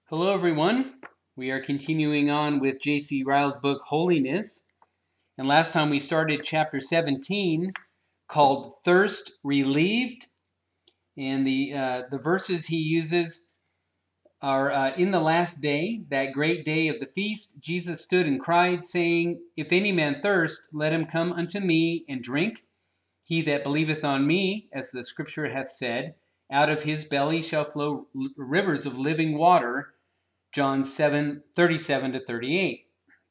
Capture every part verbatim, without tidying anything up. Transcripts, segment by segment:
Hello, everyone. We are continuing on with J C Ryle's book, Holiness. And last time we started chapter seventeen, called Thirst Relieved. And the, uh, the verses he uses are, uh, in the last day, that great day of the feast, Jesus stood and cried, saying, If any man thirst, let him come unto me and drink. He that believeth on me, as the scripture hath said, out of his belly shall flow rivers of living water. John seven, thirty-seven to thirty-eight.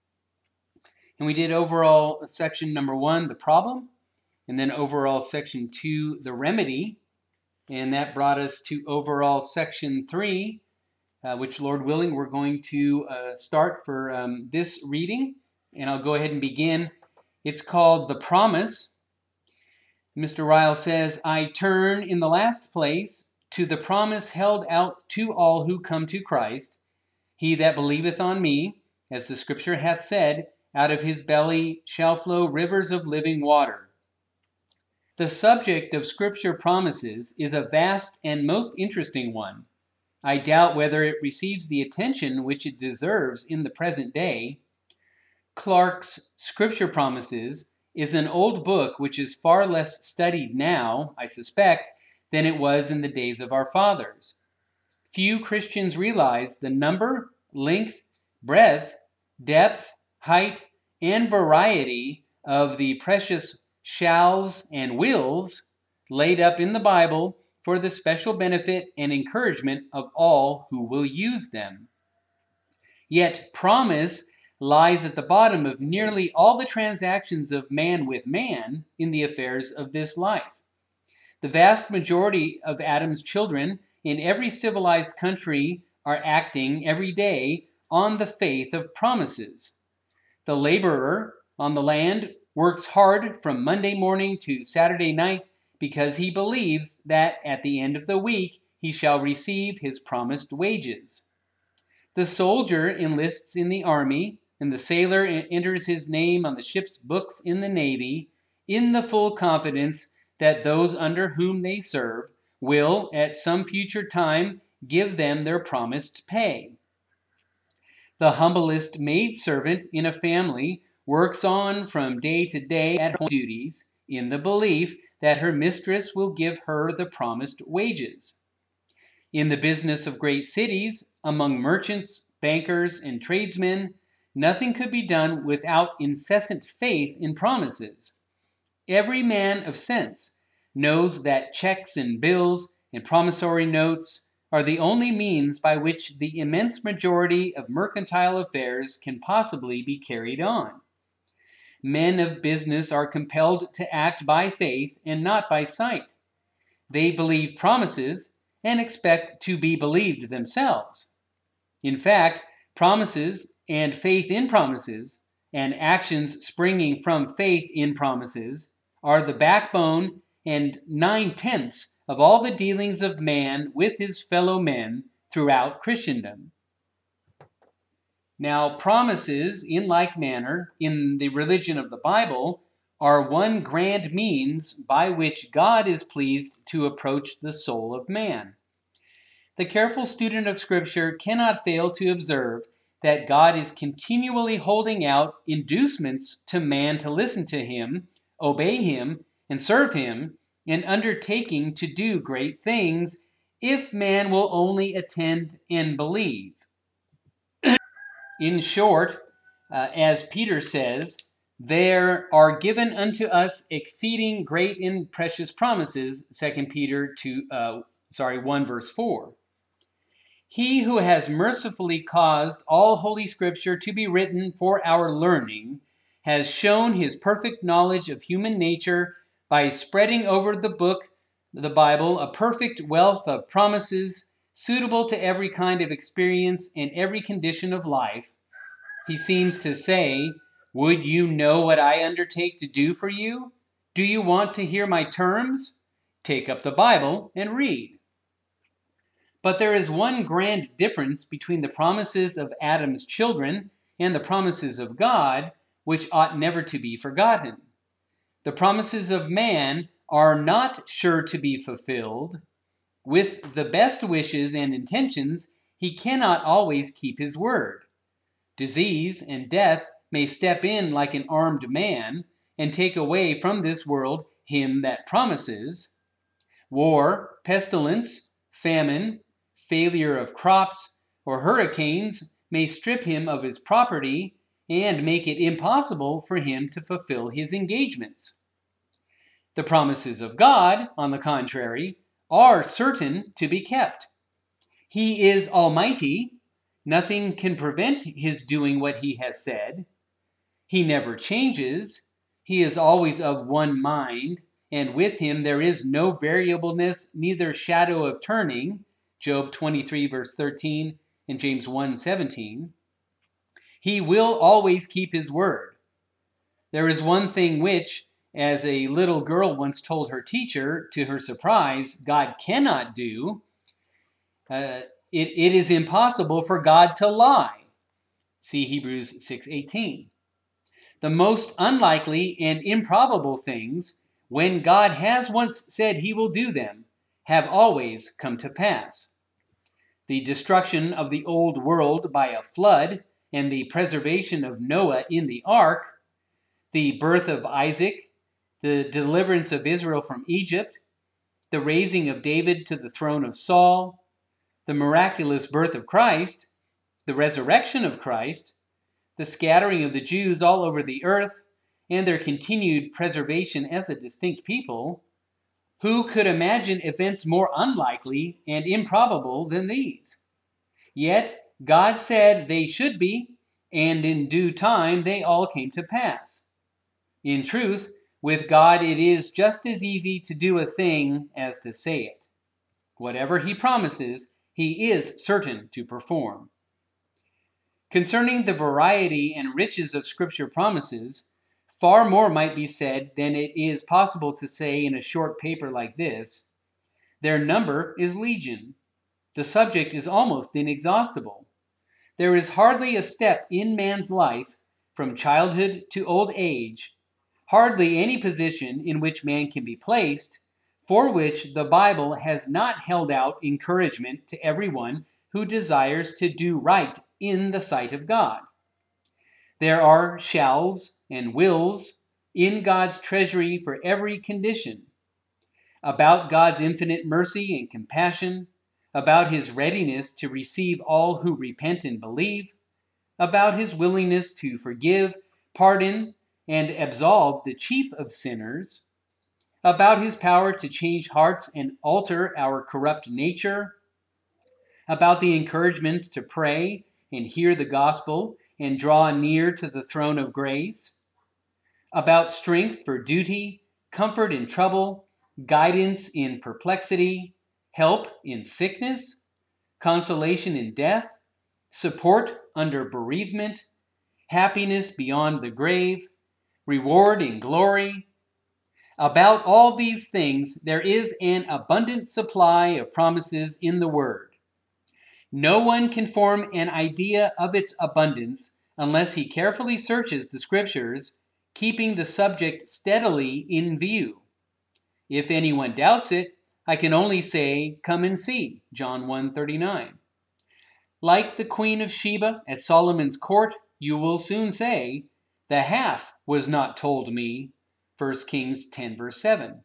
And we did overall section number one, the problem, and then overall section two, the remedy. And that brought us to overall section three, uh, which, Lord willing, we're going to uh, start for um, this reading. And I'll go ahead and begin. It's called The Promise. Mister Ryle says, I turn in the last place to the promise held out to all who come to Christ. He that believeth on me, as the scripture hath said, out of his belly shall flow rivers of living water. The subject of scripture promises is a vast and most interesting one. I doubt whether it receives the attention which it deserves in the present day. Clarke's Scripture Promises is an old book which is far less studied now, I suspect, than it was in the days of our fathers. Few Christians realize the number, length, breadth, depth, height, and variety of the precious shalls and wills laid up in the Bible for the special benefit and encouragement of all who will use them. Yet promise lies at the bottom of nearly all the transactions of man with man in the affairs of this life. The vast majority of Adam's children in every civilized country are acting every day on the faith of promises. The laborer on the land works hard from Monday morning to Saturday night because he believes that at the end of the week he shall receive his promised wages. The soldier enlists in the army, and the sailor enters his name on the ship's books in the Navy in the full confidence that those under whom they serve will, at some future time, give them their promised pay. The humblest maidservant in a family works on from day to day at home duties in the belief that her mistress will give her the promised wages. In the business of great cities, among merchants, bankers, and tradesmen, nothing could be done without incessant faith in promises. Every man of sense knows that checks and bills and promissory notes are the only means by which the immense majority of mercantile affairs can possibly be carried on. Men of business are compelled to act by faith and not by sight. They believe promises and expect to be believed themselves. In fact, promises and faith in promises, and actions springing from faith in promises, are the backbone and nine-tenths of all the dealings of man with his fellow men throughout Christendom. Now, promises, in like manner, in the religion of the Bible, are one grand means by which God is pleased to approach the soul of man. The careful student of Scripture cannot fail to observe that God is continually holding out inducements to man to listen to him, obey him, and serve him, and undertaking to do great things if man will only attend and believe. In short, uh, as Peter says, there are given unto us exceeding great and precious promises, Second Peter two, uh, sorry, one verse four. He who has mercifully caused all Holy Scripture to be written for our learning has shown his perfect knowledge of human nature by spreading over the book, the Bible, a perfect wealth of promises suitable to every kind of experience and every condition of life. He seems to say, would you know what I undertake to do for you? Do you want to hear my terms? Take up the Bible and read. But there is one grand difference between the promises of Adam's children and the promises of God, which ought never to be forgotten. The promises of man are not sure to be fulfilled. With the best wishes and intentions, he cannot always keep his word. Disease and death may step in like an armed man and take away from this world him that promises. War, pestilence, famine, failure of crops, or hurricanes may strip him of his property and make it impossible for him to fulfill his engagements. The promises of God, on the contrary, are certain to be kept. He is almighty. Nothing can prevent his doing what he has said. He never changes. He is always of one mind, and with him there is no variableness, neither shadow of turning. Job twenty-three, verse thirteen, and James one, seventeen. He will always keep his word. There is one thing which, as a little girl once told her teacher, to her surprise, God cannot do. Uh, it, it is impossible for God to lie. See Hebrews six eighteen. The most unlikely and improbable things, when God has once said he will do them, have always come to pass. The destruction of the old world by a flood and the preservation of Noah in the ark, the birth of Isaac, the deliverance of Israel from Egypt, the raising of David to the throne of Saul, the miraculous birth of Christ, the resurrection of Christ, the scattering of the Jews all over the earth, and their continued preservation as a distinct people, who could imagine events more unlikely and improbable than these? Yet God said they should be, and in due time they all came to pass. In truth, with God it is just as easy to do a thing as to say it. Whatever he promises, he is certain to perform. Concerning the variety and riches of Scripture promises, far more might be said than it is possible to say in a short paper like this. Their number is legion. The subject is almost inexhaustible. There is hardly a step in man's life, from childhood to old age, hardly any position in which man can be placed, for which the Bible has not held out encouragement to everyone who desires to do right in the sight of God. There are shalls and wills in God's treasury for every condition, about God's infinite mercy and compassion, about his readiness to receive all who repent and believe, about his willingness to forgive, pardon, and absolve the chief of sinners, about his power to change hearts and alter our corrupt nature, about the encouragements to pray and hear the gospel and draw near to the throne of grace, about strength for duty, comfort in trouble, guidance in perplexity, help in sickness, consolation in death, support under bereavement, happiness beyond the grave, reward in glory. About all these things there is an abundant supply of promises in the Word. No one can form an idea of its abundance unless he carefully searches the Scriptures, keeping the subject steadily in view. If anyone doubts it, I can only say, come and see, John one thirty-nine. Like the Queen of Sheba at Solomon's court, you will soon say, the half was not told me, First Kings ten, verse seven.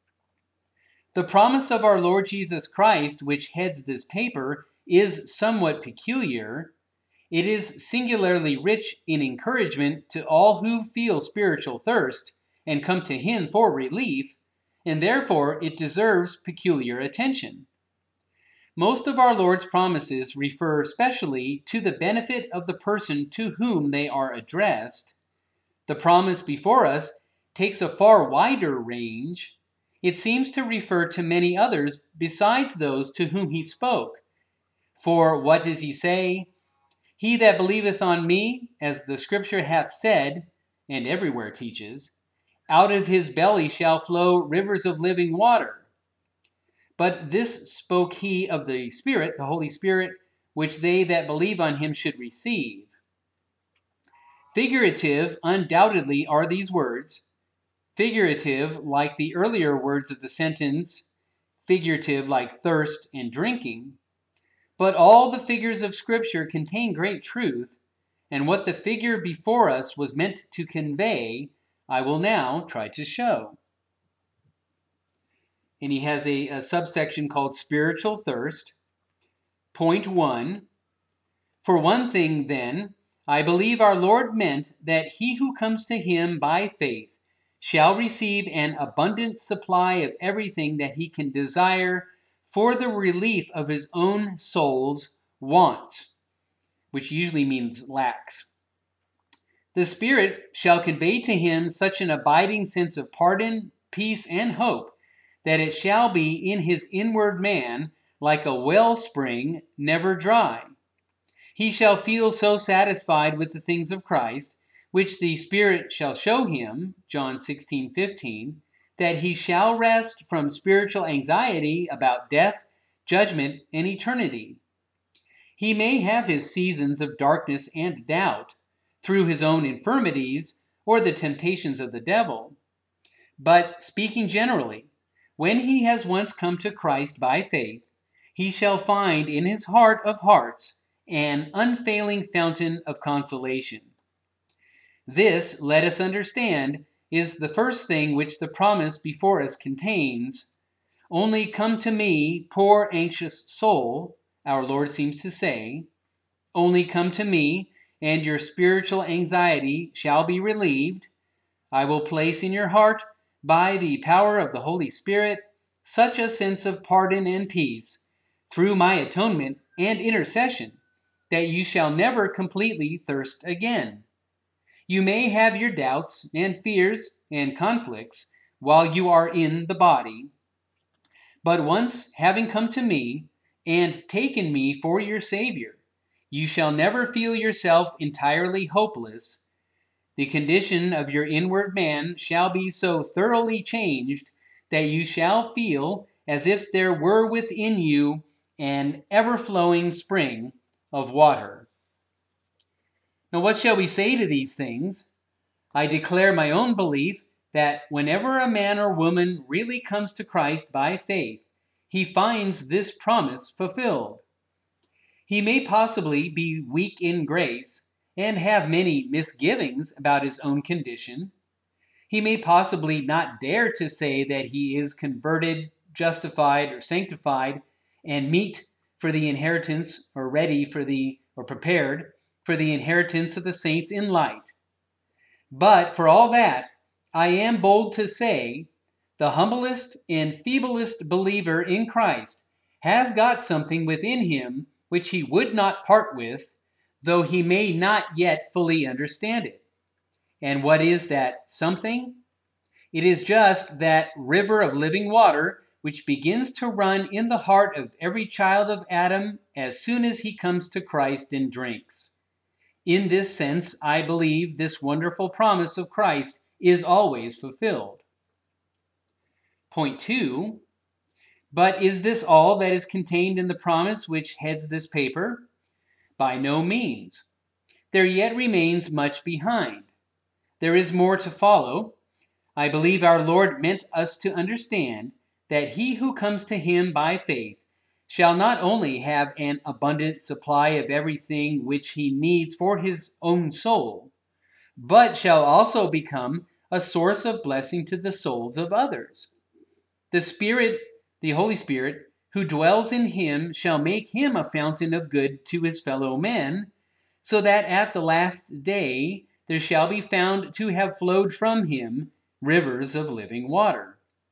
The promise of our Lord Jesus Christ, which heads this paper, is somewhat peculiar. It is singularly rich in encouragement to all who feel spiritual thirst and come to him for relief, and therefore it deserves peculiar attention. Most of our Lord's promises refer specially to the benefit of the person to whom they are addressed. The promise before us takes a far wider range. It seems to refer to many others besides those to whom he spoke. For what does he say? He that believeth on me, as the Scripture hath said, and everywhere teaches, out of his belly shall flow rivers of living water. But this spoke he of the Spirit, the Holy Spirit, which they that believe on him should receive. Figurative, undoubtedly, are these words. Figurative, like the earlier words of the sentence, figurative like thirst and drinking. But all the figures of Scripture contain great truth, and what the figure before us was meant to convey, I will now try to show. And he has a, a subsection called Spiritual Thirst. Point one, for one thing then, I believe our Lord meant that he who comes to him by faith shall receive an abundant supply of everything that he can desire for the relief of his own soul's wants, which usually means lacks. The Spirit shall convey to him such an abiding sense of pardon, peace, and hope that it shall be in his inward man like a wellspring never dry. He shall feel so satisfied with the things of Christ, which the Spirit shall show him, John sixteen fifteen, that he shall rest from spiritual anxiety about death, judgment, and eternity. He may have his seasons of darkness and doubt, through his own infirmities or the temptations of the devil. But speaking generally, when he has once come to Christ by faith, he shall find in his heart of hearts an unfailing fountain of consolation. This, let us understand, is the first thing which the promise before us contains. Only come to me, poor anxious soul, our Lord seems to say. Only come to me, and your spiritual anxiety shall be relieved. I will place in your heart, by the power of the Holy Spirit, such a sense of pardon and peace, through my atonement and intercession, that you shall never completely thirst again. You may have your doubts and fears and conflicts while you are in the body, but once having come to me and taken me for your Savior, you shall never feel yourself entirely hopeless. The condition of your inward man shall be so thoroughly changed that you shall feel as if there were within you an ever-flowing spring of water. Now, what shall we say to these things? I declare my own belief that whenever a man or woman really comes to Christ by faith, he finds this promise fulfilled. He may possibly be weak in grace and have many misgivings about his own condition. He may possibly not dare to say that he is converted, justified, or sanctified, and meet for the inheritance, or ready for the, or prepared for the inheritance of the saints in light. But for all that, I am bold to say, the humblest and feeblest believer in Christ has got something within him which he would not part with, though he may not yet fully understand it. And what is that something? It is just that river of living water which begins to run in the heart of every child of Adam as soon as he comes to Christ and drinks. In this sense, I believe this wonderful promise of Christ is always fulfilled. Point two, but is this all that is contained in the promise which heads this paper? By no means. There yet remains much behind. There is more to follow. I believe our Lord meant us to understand that he who comes to him by faith shall not only have an abundant supply of everything which he needs for his own soul, but shall also become a source of blessing to the souls of others. The Spirit, the Holy Spirit, who dwells in him shall make him a fountain of good to his fellow men, so that at the last day there shall be found to have flowed from him rivers of living water.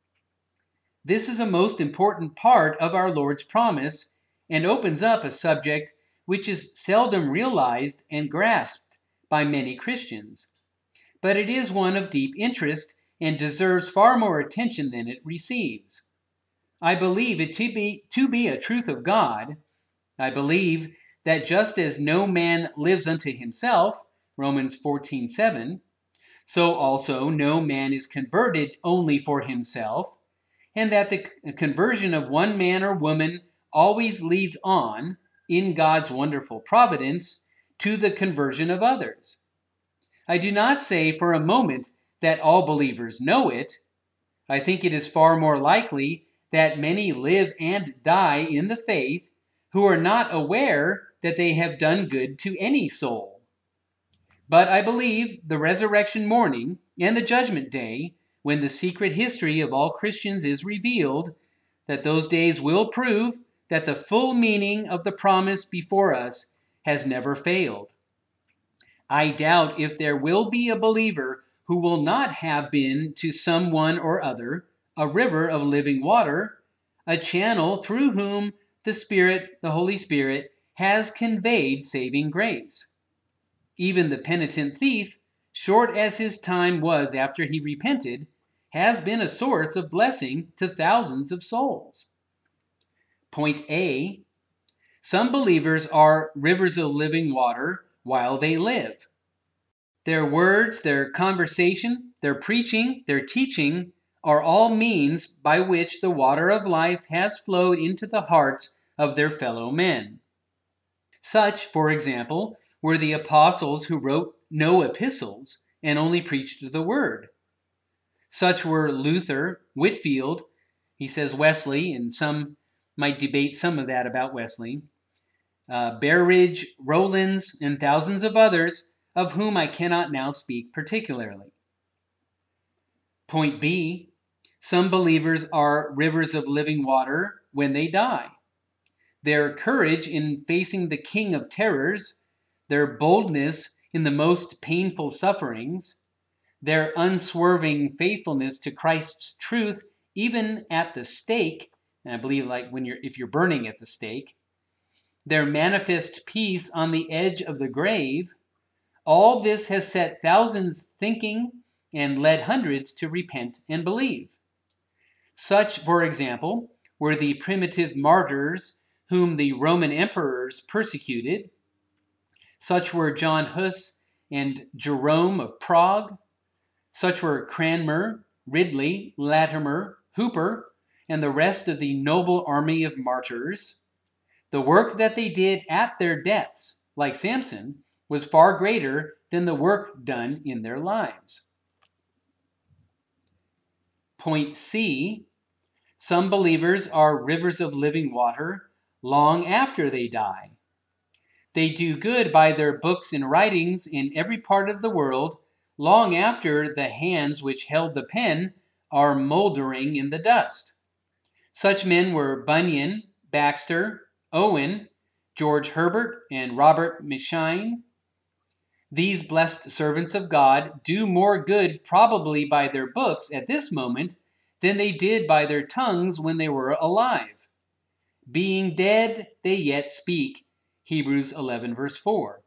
This is a most important part of our Lord's promise and opens up a subject which is seldom realized and grasped by many Christians. But it is one of deep interest and deserves far more attention than it receives. I believe it to be, to be a truth of God. I believe that just as no man lives unto himself, Romans fourteen seven, so also no man is converted only for himself, and that the conversion of one man or woman always leads on, in God's wonderful providence, to the conversion of others. I do not say for a moment that all believers know it. I think it is far more likely that many live and die in the faith who are not aware that they have done good to any soul. But I believe the resurrection morning and the judgment day, when the secret history of all Christians is revealed, that those days will prove that the full meaning of the promise before us has never failed. I doubt if there will be a believer who will not have been to someone or other a river of living water, a channel through whom the Spirit, the Holy Spirit, has conveyed saving grace. Even the penitent thief, short as his time was after he repented, has been a source of blessing to thousands of souls. Point A, some believers are rivers of living water while they live. Their words, their conversation, their preaching, their teaching are all means by which the water of life has flowed into the hearts of their fellow men. Such, for example, were the apostles who wrote no epistles and only preached the word. Such were Luther, Whitefield, he says Wesley, and some might debate some of that about Wesley, uh, Berridge, Rowlands, and thousands of others, of whom I cannot now speak particularly. Point B, some believers are rivers of living water when they die. Their courage in facing the king of terrors, their boldness in the most painful sufferings, their unswerving faithfulness to Christ's truth, even at the stake, and I believe like when you're if you're burning at the stake, their manifest peace on the edge of the grave, all this has set thousands thinking and led hundreds to repent and believe. Such, for example, were the primitive martyrs whom the Roman emperors persecuted. Such were John Hus and Jerome of Prague. Such were Cranmer, Ridley, Latimer, Hooper, and the rest of the noble army of martyrs. The work that they did at their deaths, like Samson, was far greater than the work done in their lives. Point C, some believers are rivers of living water long after they die. They do good by their books and writings in every part of the world long after the hands which held the pen are moldering in the dust. Such men were Bunyan, Baxter, Owen, George Herbert, and Robert M'Cheyne. These blessed servants of God do more good probably by their books at this moment than they did by their tongues when they were alive. Being dead, they yet speak. Hebrews eleven, verse four.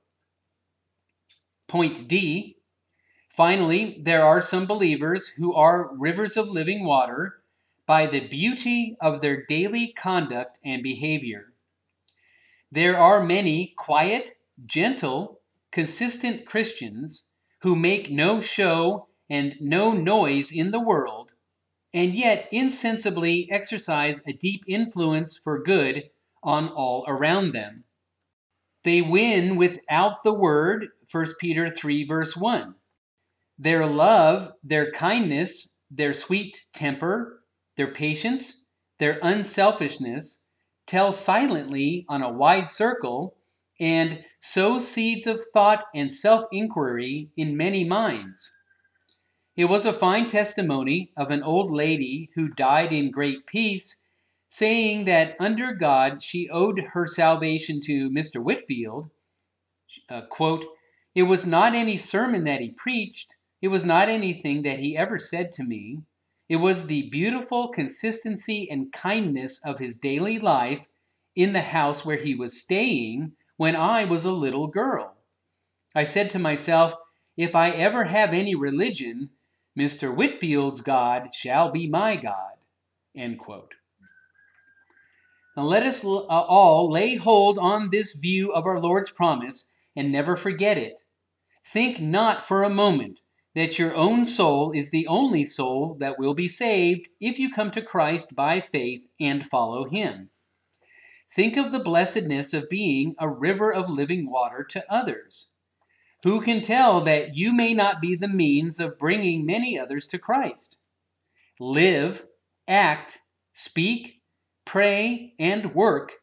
Point D. Finally, there are some believers who are rivers of living water by the beauty of their daily conduct and behavior. There are many quiet, gentle, consistent Christians who make no show and no noise in the world, and yet insensibly exercise a deep influence for good on all around them. They win without the word, First Peter three, verse one. Their love, their kindness, their sweet temper, their patience, their unselfishness tell silently on a wide circle and sow seeds of thought and self-inquiry in many minds. It was a fine testimony of an old lady who died in great peace, saying that under God she owed her salvation to Mister Whitefield. Uh, quote, "It was not any sermon that he preached. It was not anything that he ever said to me. It was the beautiful consistency and kindness of his daily life in the house where he was staying when I was a little girl. I said to myself, if I ever have any religion, Mister Whitefield's God shall be my God." End quote. Now let us all lay hold on this view of our Lord's promise and never forget it. Think not for a moment that your own soul is the only soul that will be saved if you come to Christ by faith and follow him. Think of the blessedness of being a river of living water to others. Who can tell that you may not be the means of bringing many others to Christ? Live, act, speak, pray, and work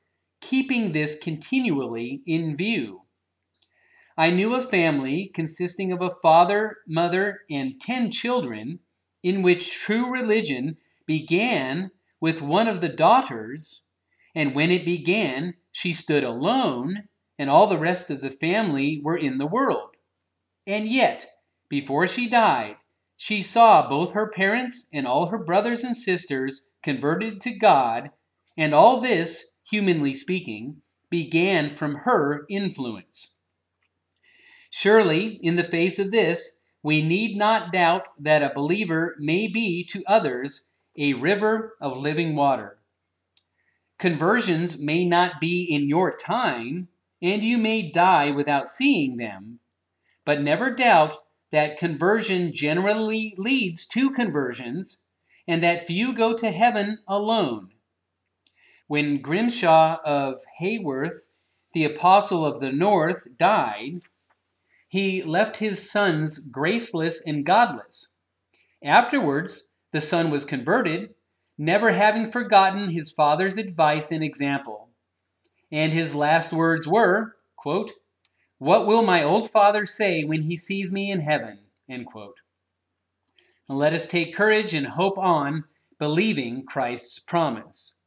keeping this continually in view. I knew a family consisting of a father, mother, and ten children, in which true religion began with one of the daughters, and when it began, she stood alone, and all the rest of the family were in the world. And yet, before she died, she saw both her parents and all her brothers and sisters converted to God, and all this, humanly speaking, began from her influence. Surely, in the face of this, we need not doubt that a believer may be to others a river of living water. Conversions may not be in your time, and you may die without seeing them, but never doubt that conversion generally leads to conversions, and that few go to heaven alone. When Grimshaw of Haworth, the Apostle of the North, died, he left his sons graceless and godless. Afterwards, the son was converted, never having forgotten his father's advice and example. And his last words were, quote, "What will my old father say when he sees me in heaven?" End quote. Now let us take courage and hope on, believing Christ's promise.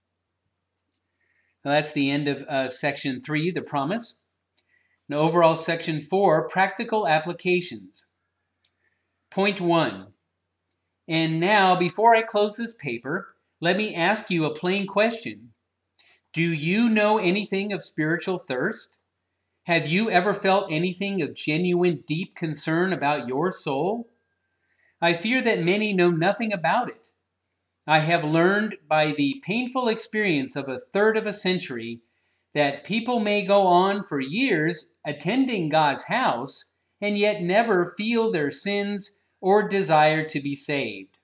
Now that's the end of uh, section three, the promise. Now overall, section four, practical applications. Point one. And now, before I close this paper, let me ask you a plain question. Do you know anything of spiritual thirst? Have you ever felt anything of genuine, deep concern about your soul? I fear that many know nothing about it. I have learned by the painful experience of a third of a century that people may go on for years attending God's house and yet never feel their sins or desire to be saved.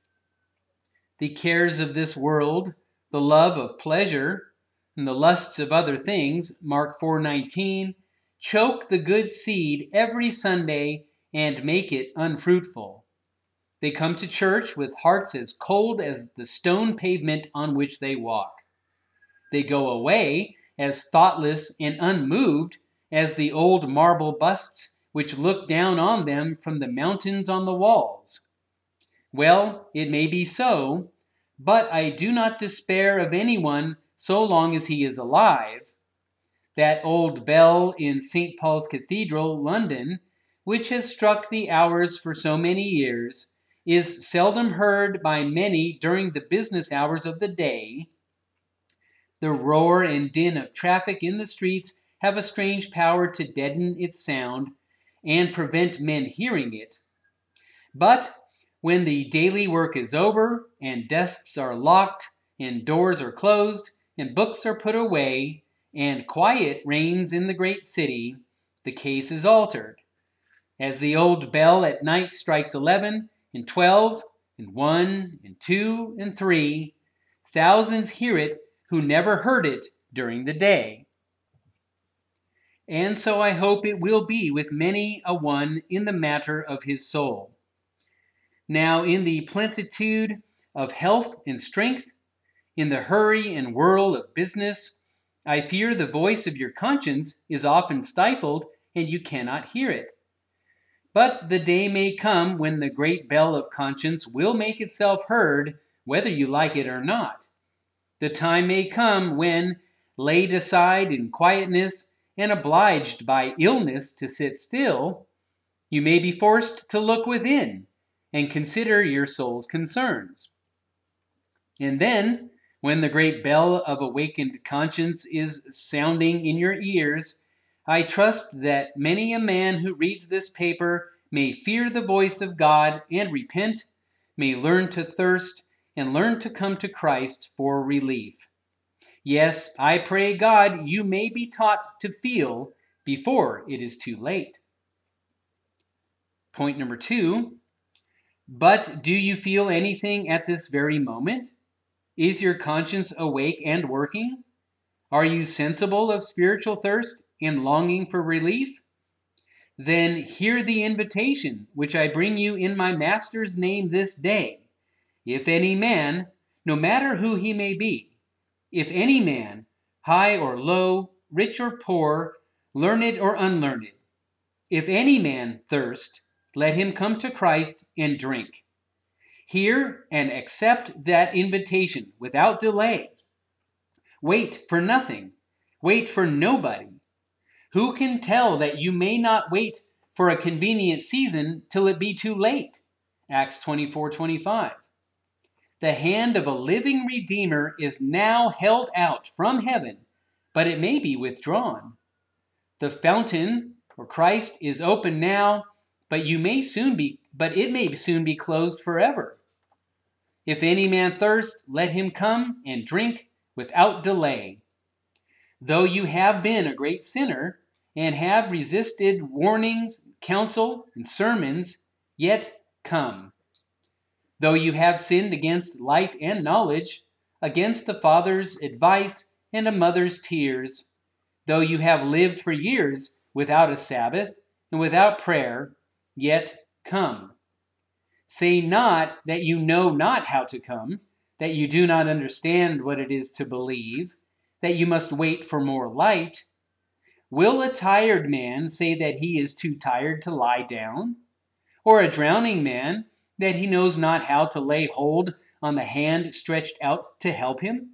The cares of this world, the love of pleasure, and the lusts of other things, Mark four nineteen, choke the good seed every Sunday and make it unfruitful. They come to church with hearts as cold as the stone pavement on which they walk. They go away as thoughtless and unmoved as the old marble busts which look down on them from the mountains on the walls. Well, it may be so, but I do not despair of anyone so long as he is alive. That old bell in Saint Paul's Cathedral, London, which has struck the hours for so many years, is seldom heard by many during the business hours of the day. The roar and din of traffic in the streets have a strange power to deaden its sound and prevent men hearing it. But when the daily work is over, and desks are locked, and doors are closed, and books are put away, and quiet reigns in the great city, the case is altered. As the old bell at night strikes eleven, and twelve, and one, and two, and three, thousands hear it who never heard it during the day. And so I hope it will be with many a one in the matter of his soul. Now, in the plenitude of health and strength, in the hurry and whirl of business, I fear the voice of your conscience is often stifled and you cannot hear it. But the day may come when the great bell of conscience will make itself heard, whether you like it or not. The time may come when, laid aside in quietness and obliged by illness to sit still, you may be forced to look within and consider your soul's concerns. And then, when the great bell of awakened conscience is sounding in your ears, I trust that many a man who reads this paper may fear the voice of God and repent, may learn to thirst, and learn to come to Christ for relief. Yes, I pray God you may be taught to feel before it is too late. Point number two, but do you feel anything at this very moment? Is your conscience awake and working? Are you sensible of spiritual thirst and longing for relief? Then hear the invitation which I bring you in my Master's name this day. If any man, no matter who he may be, if any man high or low, rich or poor, learned or unlearned. If any man thirst, let him come to Christ and drink. Hear and accept that invitation without delay. Wait for nothing. Wait for nobody. Who can tell that you may not wait for a convenient season till it be too late? Acts twenty-four twenty-five. The hand of a living Redeemer is now held out from heaven, but it may be withdrawn. The fountain, or Christ, is open now, but you may soon be, but it may soon be closed forever. If any man thirst, let him come and drink without delay. Though you have been a great sinner, and have resisted warnings, counsel, and sermons, yet come. Though you have sinned against light and knowledge, against the father's advice and a mother's tears, though you have lived for years without a Sabbath and without prayer, yet come. Say not that you know not how to come, that you do not understand what it is to believe, that you must wait for more light. Will a tired man say that he is too tired to lie down? Or a drowning man that he knows not how to lay hold on the hand stretched out to help him?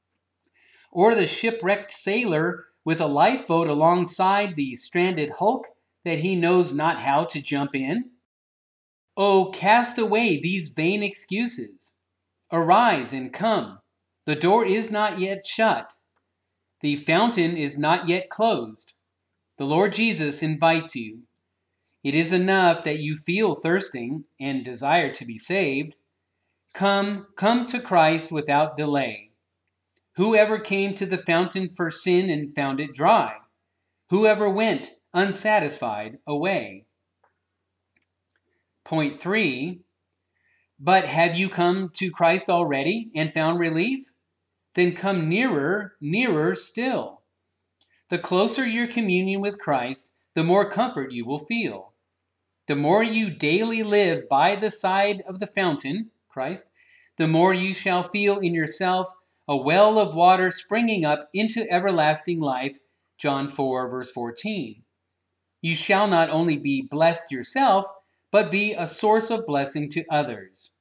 Or the shipwrecked sailor with a lifeboat alongside the stranded hulk that he knows not how to jump in? Oh, cast away these vain excuses. Arise and come. The door is not yet shut. The fountain is not yet closed. The Lord Jesus invites you. It is enough that you feel thirsting and desire to be saved. Come, come to Christ without delay. Whoever came to the fountain for sin and found it dry? Whoever went unsatisfied away? Point three, but have you come to Christ already and found relief? Then come nearer, nearer still. The closer your communion with Christ, the more comfort you will feel. The more you daily live by the side of the fountain, Christ, the more you shall feel in yourself a well of water springing up into everlasting life, John four, verse fourteen. You shall not only be blessed yourself, but be a source of blessing to others.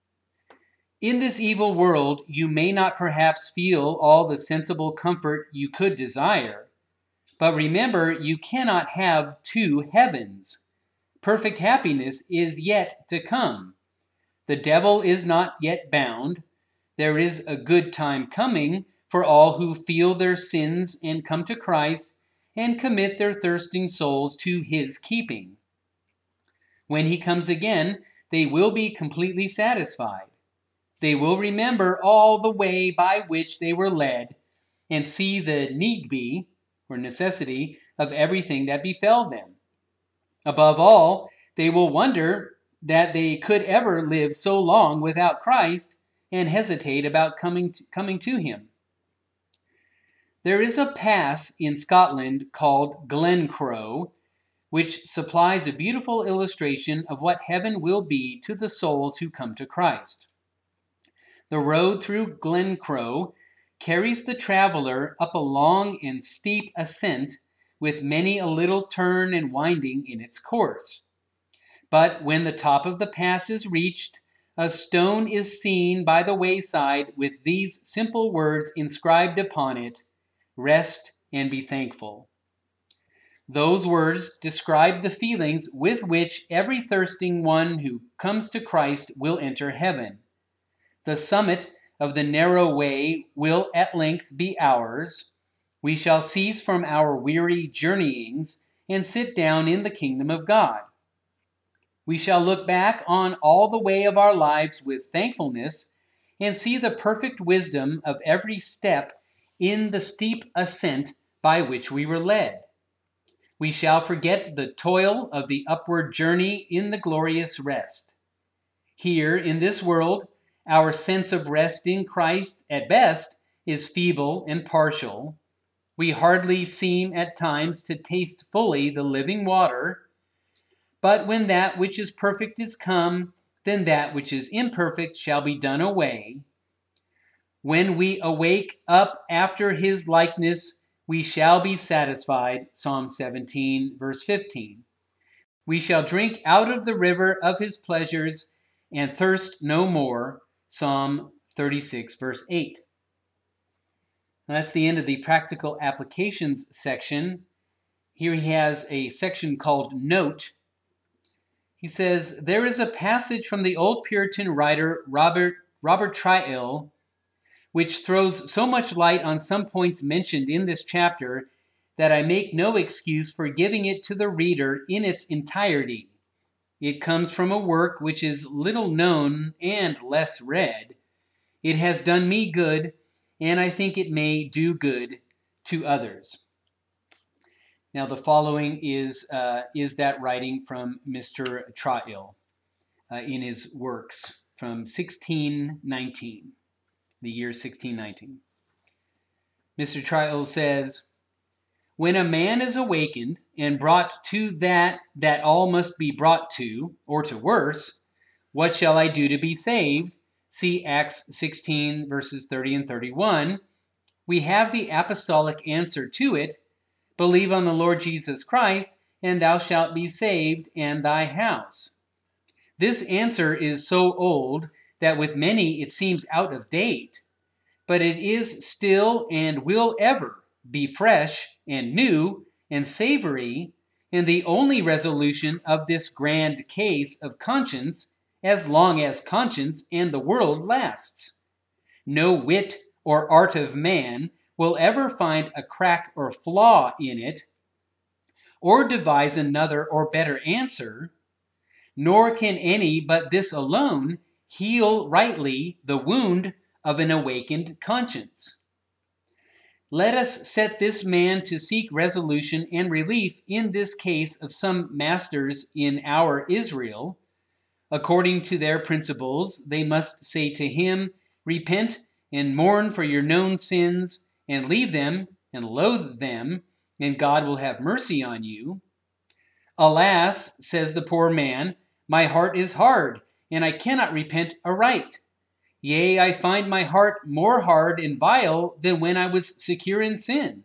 In this evil world, you may not perhaps feel all the sensible comfort you could desire. But remember, you cannot have two heavens. Perfect happiness is yet to come. The devil is not yet bound. There is a good time coming for all who feel their sins and come to Christ and commit their thirsting souls to his keeping. When he comes again, they will be completely satisfied. They will remember all the way by which they were led and see the need be, or necessity, of everything that befell them. Above all, they will wonder that they could ever live so long without Christ and hesitate about coming to, coming to him. There is a pass in Scotland called Glencroe, which supplies a beautiful illustration of what heaven will be to the souls who come to Christ. The road through Glencroe carries the traveler up a long and steep ascent with many a little turn and winding in its course. But when the top of the pass is reached, a stone is seen by the wayside with these simple words inscribed upon it, "Rest and be thankful." Those words describe the feelings with which every thirsting one who comes to Christ will enter heaven. The summit of the narrow way will at length be ours. We shall cease from our weary journeyings and sit down in the kingdom of God. We shall look back on all the way of our lives with thankfulness and see the perfect wisdom of every step in the steep ascent by which we were led. We shall forget the toil of the upward journey in the glorious rest. Here in this world, our sense of rest in Christ at best is feeble and partial. We hardly seem at times to taste fully the living water. But when that which is perfect is come, then that which is imperfect shall be done away. When we awake up after his likeness, we shall be satisfied. Psalm seventeen, verse fifteen. We shall drink out of the river of his pleasures and thirst no more. Psalm thirty-six, verse eight. That's the end of the practical applications section. Here he has a section called Note. He says, there is a passage from the old Puritan writer Robert, Robert Traill, which throws so much light on some points mentioned in this chapter that I make no excuse for giving it to the reader in its entirety. It comes from a work which is little known and less read. It has done me good, and I think it may do good to others. Now the following is, uh, is that writing from Mister Traill uh, in his works from sixteen nineteen, the year sixteen nineteen. Mister Traill says, when a man is awakened and brought to that that all must be brought to, or to worse, what shall I do to be saved? See Acts sixteen, verses thirty and thirty-one. We have the apostolic answer to it. Believe on the Lord Jesus Christ, and thou shalt be saved, and thy house. This answer is so old that with many it seems out of date, but it is still and will ever be fresh and new and savory, and the only resolution of this grand case of conscience as long as conscience and the world lasts. No wit or art of man will ever find a crack or flaw in it, or devise another or better answer, nor can any but this alone heal rightly the wound of an awakened conscience. Let us set this man to seek resolution and relief in this case of some masters in our Israel. According to their principles, they must say to him, repent and mourn for your known sins, and leave them and loathe them, and God will have mercy on you. Alas, says the poor man, my heart is hard, and I cannot repent aright. Yea, I find my heart more hard and vile than when I was secure in sin.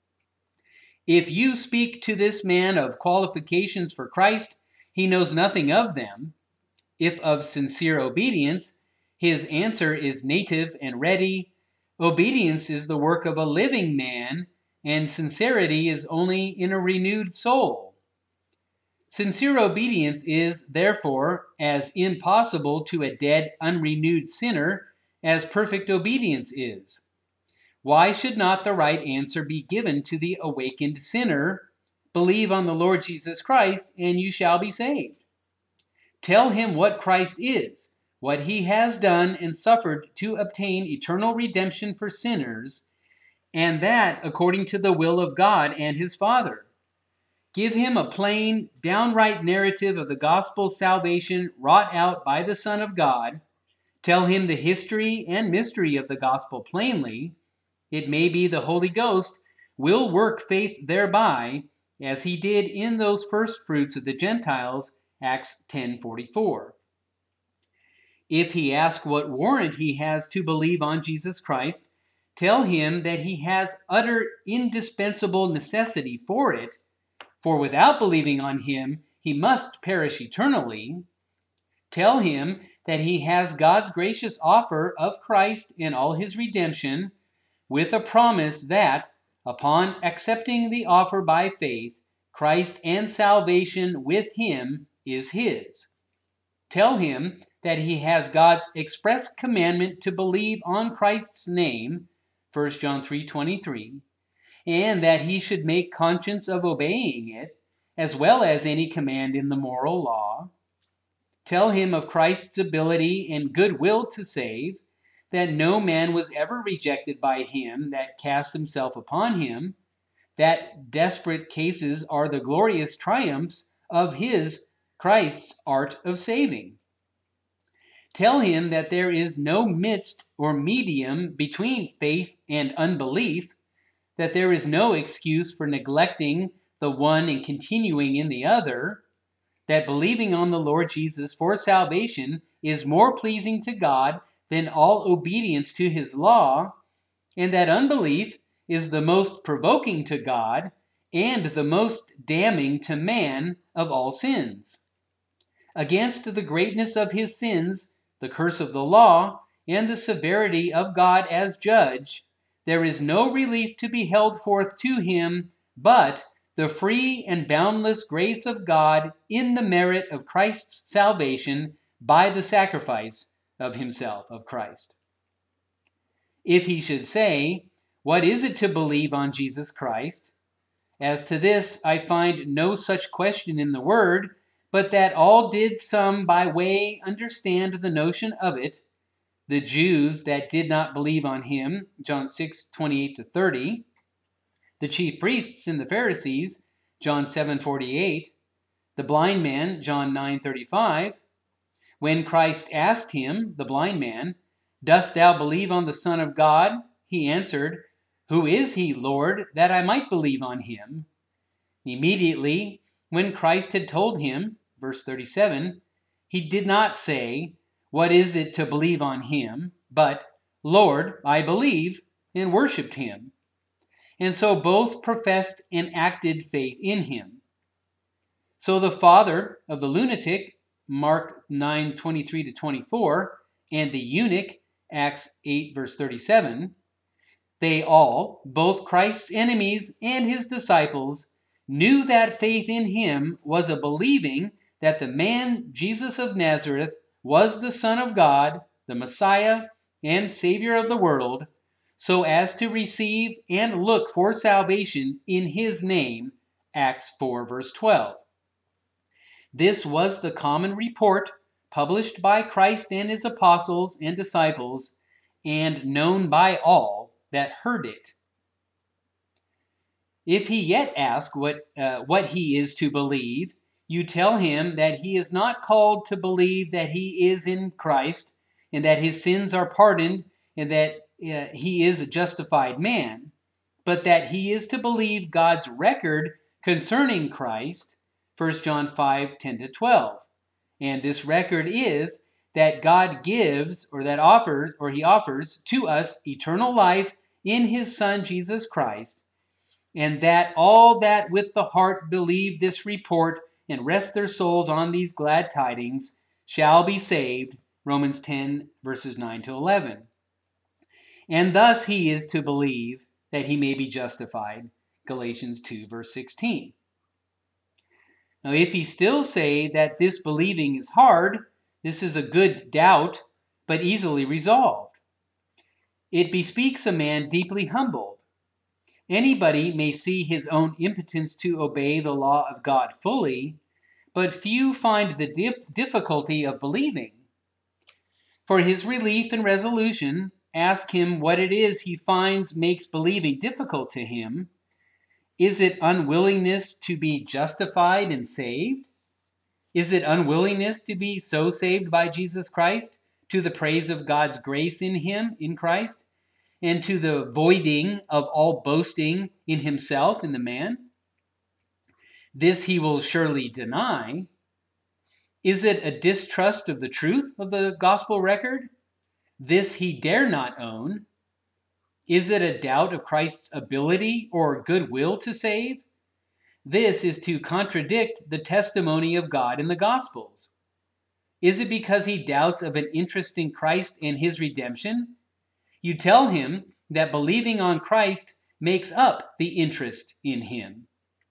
If you speak to this man of qualifications for Christ, he knows nothing of them. If of sincere obedience, his answer is native and ready. Obedience is the work of a living man, and sincerity is only in a renewed soul. Sincere obedience is, therefore, as impossible to a dead, unrenewed sinner as perfect obedience is. Why should not the right answer be given to the awakened sinner? Believe on the Lord Jesus Christ, and you shall be saved. Tell him what Christ is, what he has done and suffered to obtain eternal redemption for sinners, and that according to the will of God and his Father. Give him a plain, downright narrative of the gospel salvation wrought out by the Son of God. Tell him the history and mystery of the gospel plainly. It may be the Holy Ghost will work faith thereby, as he did in those first fruits of the Gentiles, Acts ten forty-four. If he ask what warrant he has to believe on Jesus Christ, tell him that he has utter indispensable necessity for it, for without believing on him, he must perish eternally. Tell him that he has God's gracious offer of Christ in all his redemption, with a promise that, upon accepting the offer by faith, Christ and salvation with him is his. Tell him that he has God's express commandment to believe on Christ's name, First John three twenty-three, and that he should make conscience of obeying it, as well as any command in the moral law. Tell him of Christ's ability and goodwill to save, that no man was ever rejected by him that cast himself upon him, that desperate cases are the glorious triumphs of his, Christ's, art of saving. Tell him that there is no midst or medium between faith and unbelief, that there is no excuse for neglecting the one and continuing in the other, that believing on the Lord Jesus for salvation is more pleasing to God than all obedience to his law, and that unbelief is the most provoking to God and the most damning to man of all sins. Against the greatness of his sins, the curse of the law, and the severity of God as judge, there is no relief to be held forth to him but the free and boundless grace of God in the merit of Christ's salvation by the sacrifice of himself, of Christ. If he should say, "What is it to believe on Jesus Christ?" As to this, I find no such question in the word, but that all did some by way understand the notion of it, the Jews that did not believe on him, John six, twenty-eight to thirty, the chief priests and the Pharisees, John seven, forty-eight, the blind man, John nine, thirty-five. When Christ asked him, the blind man, "Dost thou believe on the Son of God?" he answered, "Who is he, Lord, that I might believe on him?" Immediately, when Christ had told him, verse thirty-seven, he did not say, "What is it to believe on him?" but, "Lord, I believe," and worshipped him. And so both professed and acted faith in him. So the father of the lunatic, Mark nine, twenty-three to twenty-four, and the eunuch, Acts eight, verse thirty-seven, they all, both Christ's enemies and his disciples, knew that faith in him was a believing that the man Jesus of Nazareth was the Son of God, the Messiah and Savior of the world, so as to receive and look for salvation in his name, Acts four, verse twelve. This was the common report published by Christ and his apostles and disciples, and known by all that heard it. If he yet ask what, uh, what he is to believe, you tell him that he is not called to believe that he is in Christ, and that his sins are pardoned, and that uh, he is a justified man, but that he is to believe God's record concerning Christ, First John five, ten to twelve. And this record is that God gives, or that offers, or he offers to us eternal life in his Son, Jesus Christ, and that all that with the heart believe this report and rest their souls on these glad tidings shall be saved, Romans ten, verses nine to eleven. And thus he is to believe that he may be justified, Galatians two, verse sixteen. Now, if he still say that this believing is hard, this is a good doubt, but easily resolved. It bespeaks a man deeply humbled. Anybody may see his own impotence to obey the law of God fully, but few find the dif- difficulty of believing. For his relief and resolution, ask him what it is he finds makes believing difficult to him. Is it unwillingness to be justified and saved? Is it unwillingness to be so saved by Jesus Christ, to the praise of God's grace in him, in Christ, and to the voiding of all boasting in himself, in the man? This he will surely deny. Is it a distrust of the truth of the gospel record? This he dare not own. Is it a doubt of Christ's ability or goodwill to save? This is to contradict the testimony of God in the Gospels. Is it because he doubts of an interest in Christ and his redemption? You tell him that believing on Christ makes up the interest in him.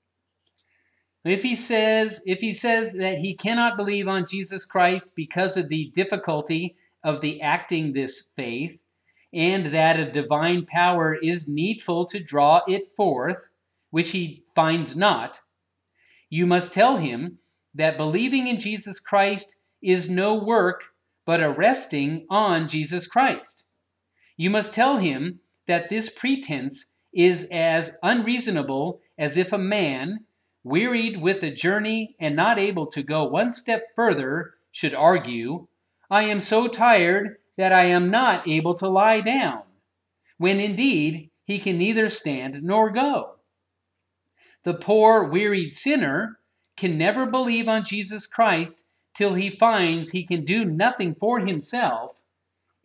If he says, if he says that he cannot believe on Jesus Christ because of the difficulty of the acting this faith, and that a divine power is needful to draw it forth, which he finds not, you must tell him that believing in Jesus Christ is no work, but a resting on Jesus Christ. You must tell him that this pretense is as unreasonable as if a man, wearied with a journey and not able to go one step further, should argue, "I am so tired that I am not able to lie down," when indeed he can neither stand nor go. The poor, wearied sinner can never believe on Jesus Christ till he finds he can do nothing for himself,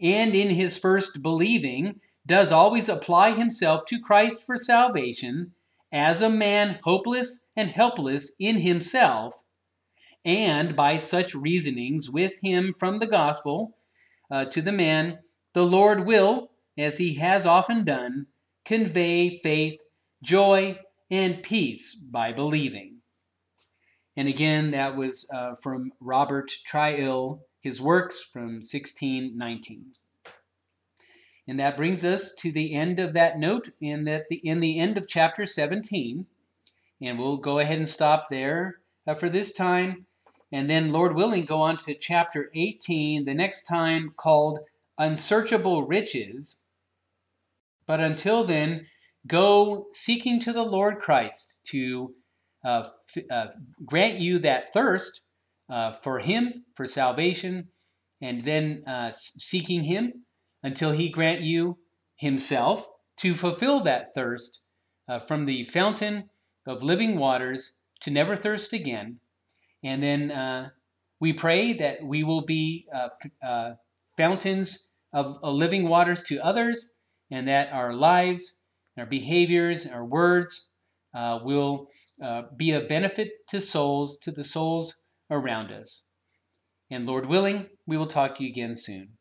and in his first believing does always apply himself to Christ for salvation as a man hopeless and helpless in himself, and by such reasonings with him from the gospel uh, to the man, the Lord will, as he has often done, convey faith, joy, and peace by believing. And again, that was uh, from Robert Traill, his works from sixteen nineteen. And that brings us to the end of that note in, that the, in the end of chapter seventeen. And we'll go ahead and stop there uh, for this time. And then, Lord willing, go on to chapter eighteen, the next time, called Unsearchable Riches. But until then, go seeking to the Lord Christ to uh, f- uh, grant you that thirst uh, for him, for salvation, and then uh, seeking him until he grant you himself to fulfill that thirst uh, from the fountain of living waters to never thirst again. And then uh, we pray that we will be uh, f- uh, fountains of uh, living waters to others, and that our lives, our behaviors, our words uh, will uh, be a benefit to souls, to the souls around us. And Lord willing, we will talk to you again soon.